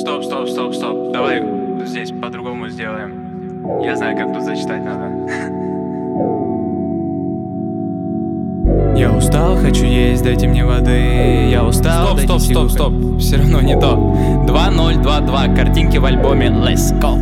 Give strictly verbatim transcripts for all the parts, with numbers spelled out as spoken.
Стоп, стоп, стоп, стоп. Давай здесь по-другому сделаем. Я знаю, как тут зачитать надо. Я устал, хочу есть, дайте мне воды. Я устал, Стоп, дайте стоп, силу. стоп, стоп. Все равно не то. два ноль два два. Картинки в альбоме. Let's go.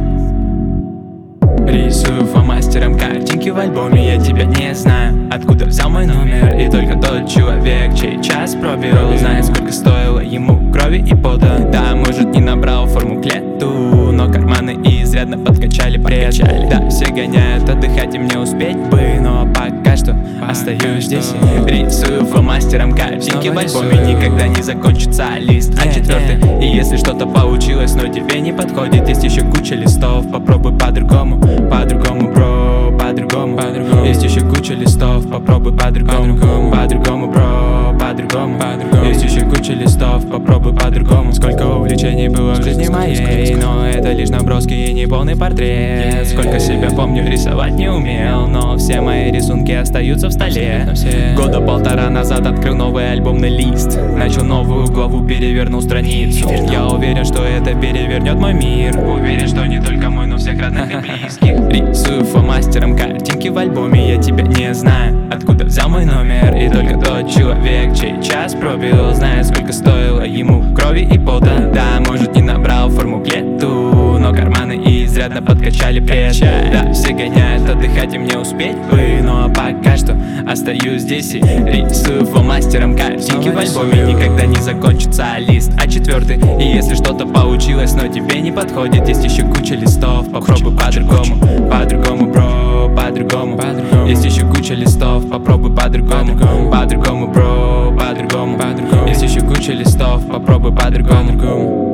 Рисую фломастером картинки в альбоме. Я тебя не знаю, откуда взял мой номер. И только тот человек, чей час пробил, знает, сколько стоило ему крови и пота. Да, может, не набрал форму к лету, но карманы изрядно подкачали, подкачали. Да, все гоняют отдыхать, и мне успеть бы, но пока что остаюсь здесь. Рисую фломастером картинки в альбоме. Никогда не закончится лист А четвертый. И если что-то получилось, но тебе не подходит, есть еще куча листов. Попробуй по-другому, по-другому, бро, по-другому, по-другому. Есть еще куча листов, попробуй по-другому, по-другому, бро, по-другому, по-другому. Есть еще куча листов, попробуй по-другому. Сколько увлечений было в жизни моей, но это лишь наброски и не полный портрет. Сколько себя помню, рисовать не умел, но все мои рисунки остаются в столе. Года полтора назад открыл новый альбомный лист, начал новую главу, перевернул страницу. Я уверен, что это перевернет мой мир. Уверен, что не только мой, но всех родных и близких. Рисую фломастером картинки в альбоме. Я тебя не знаю, откуда взял мой номер. И только тот человек, чей час пробил, знает, сколько стоило ему крови и пота. Да, может, не набрал форму к лету, но карманы изрядно подкачали пресс. Да, все гоняют отдыхать, и мне успеть бы, но пока что остаюсь здесь и рисую фломастером картинки в альбоме. Никогда не закончится лист А четвертый. И если что-то получилось, но тебе не подходит, есть еще куча листов. Попробуй по-другому, по-другому, бро, по-другому. Есть еще куча листов, попробуй по-другому, по-другому, бро, по-другому. Есть еще куча листов, попробуй по-другому.